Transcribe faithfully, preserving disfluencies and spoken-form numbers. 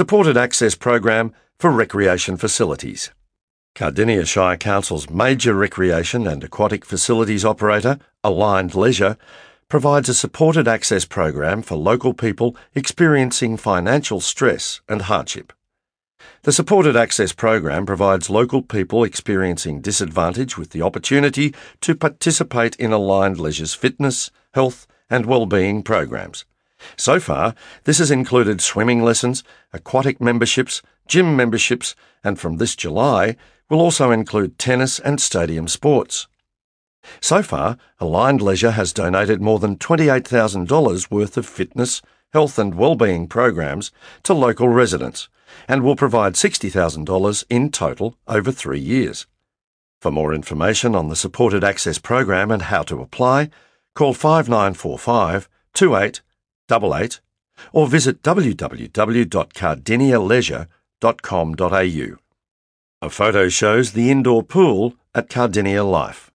Supported Access Program for Recreation Facilities. Cardinia Shire Council's major recreation and aquatic facilities operator, Aligned Leisure, provides a supported access program for local people experiencing financial stress and hardship. The Supported Access Program provides local people experiencing disadvantage with the opportunity to participate in Aligned Leisure's fitness, health and wellbeing programs. So far, this has included swimming lessons, aquatic memberships, gym memberships, and from this July will also include tennis and stadium sports. So far, Aligned Leisure has donated more than twenty-eight thousand dollars worth of fitness, health and wellbeing programs to local residents and will provide sixty thousand dollars in total over three years. For more information on the Supported Access Program and how to apply, call five nine four five, two eight eight eight or visit w w w dot cardinia leisure dot com dot a u. A photo shows the indoor pool at Cardinia Life.